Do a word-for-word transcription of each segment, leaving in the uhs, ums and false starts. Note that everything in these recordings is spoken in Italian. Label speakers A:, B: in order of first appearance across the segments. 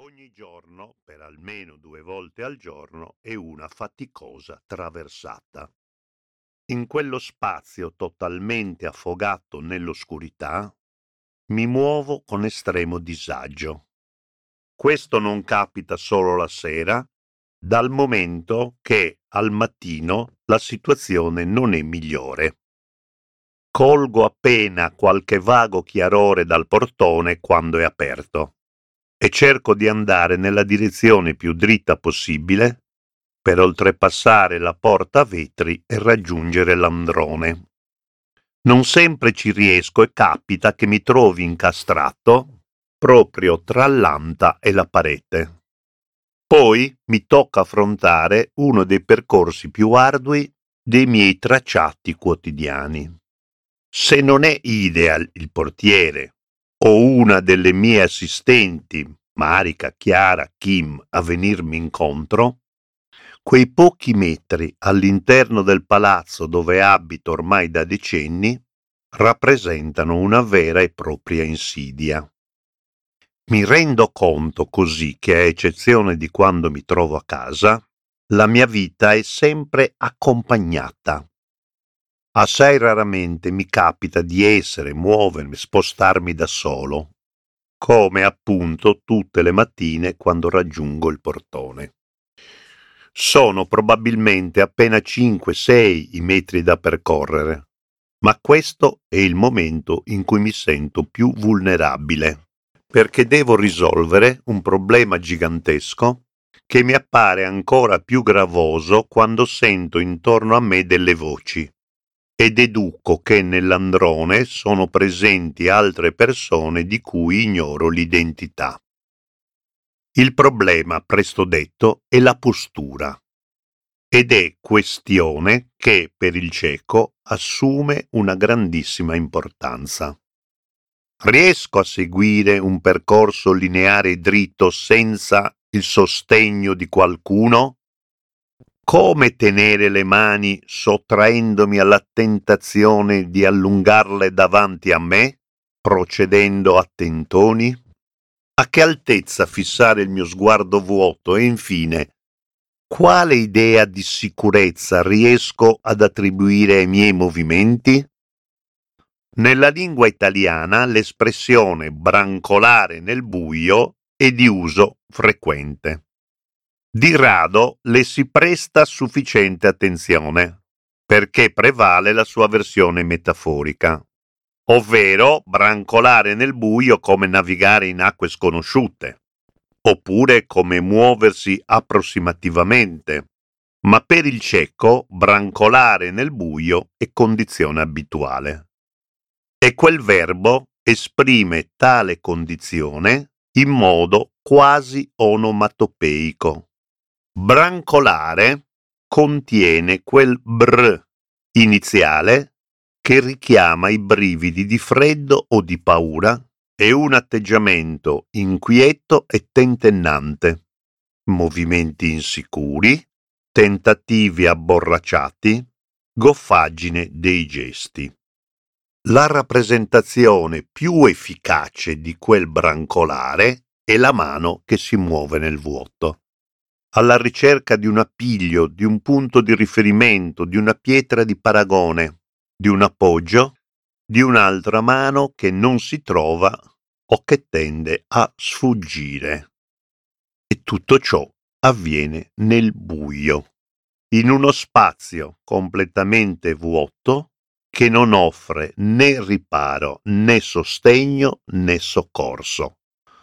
A: Ogni giorno, per almeno due volte al giorno, è una faticosa traversata. In quello spazio totalmente affogato nell'oscurità, mi muovo con estremo disagio. Questo non capita solo la sera, dal momento che al mattino la situazione non è migliore. Colgo appena qualche vago chiarore dal portone quando è aperto e cerco di andare nella direzione più dritta possibile per oltrepassare la porta a vetri e raggiungere l'androne. Non sempre ci riesco e capita che mi trovi incastrato proprio tra l'anta e la parete. Poi mi tocca affrontare uno dei percorsi più ardui dei miei tracciati quotidiani. Se non è Ideal, il portiere, o una delle mie assistenti, Marica, Chiara, Kim, a venirmi incontro, quei pochi metri all'interno del palazzo dove abito ormai da decenni rappresentano una vera e propria insidia. Mi rendo conto così che, a eccezione di quando mi trovo a casa, la mia vita è sempre accompagnata. Assai raramente mi capita di essere, muovermi, spostarmi da solo, come appunto tutte le mattine quando raggiungo il portone. Sono probabilmente appena cinque sei i metri da percorrere, ma questo è il momento in cui mi sento più vulnerabile, perché devo risolvere un problema gigantesco che mi appare ancora più gravoso quando sento intorno a me delle voci e deduco che nell'androne sono presenti altre persone di cui ignoro l'identità. Il problema, presto detto, è la postura, ed è questione che per il cieco assume una grandissima importanza. Riesco a seguire un percorso lineare e dritto senza il sostegno di qualcuno? Come tenere le mani sottraendomi alla tentazione di allungarle davanti a me, procedendo a tentoni? A che altezza fissare il mio sguardo vuoto e infine, quale idea di sicurezza riesco ad attribuire ai miei movimenti? Nella lingua italiana l'espressione brancolare nel buio è di uso frequente. Di rado le si presta sufficiente attenzione, perché prevale la sua versione metaforica, ovvero brancolare nel buio come navigare in acque sconosciute, oppure come muoversi approssimativamente, ma per il cieco brancolare nel buio è condizione abituale. E quel verbo esprime tale condizione in modo quasi onomatopeico. Brancolare contiene quel br iniziale che richiama i brividi di freddo o di paura e un atteggiamento inquieto e tentennante, movimenti insicuri, tentativi abborracciati, goffaggine dei gesti. La rappresentazione più efficace di quel brancolare è la mano che si muove nel vuoto, alla ricerca di un appiglio, di un punto di riferimento, di una pietra di paragone, di un appoggio, di un'altra mano che non si trova o che tende a sfuggire. E tutto ciò avviene nel buio, in uno spazio completamente vuoto che non offre né riparo, né sostegno, né soccorso.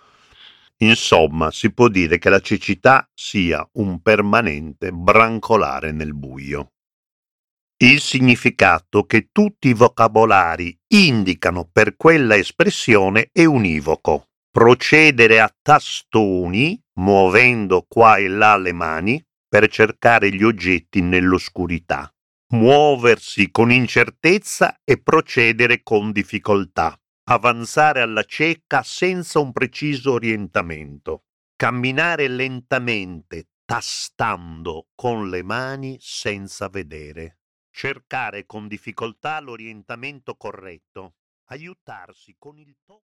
A: Insomma, si può dire che la cecità sia un permanente brancolare nel buio. Il significato che tutti i vocabolari indicano per quella espressione è univoco. Procedere a tastoni, muovendo qua e là le mani, per cercare gli oggetti nell'oscurità. Muoversi con incertezza e procedere con difficoltà. Avanzare alla cieca senza un preciso orientamento. Camminare lentamente, tastando con le mani senza vedere. Cercare con difficoltà l'orientamento corretto. Aiutarsi con il tocco.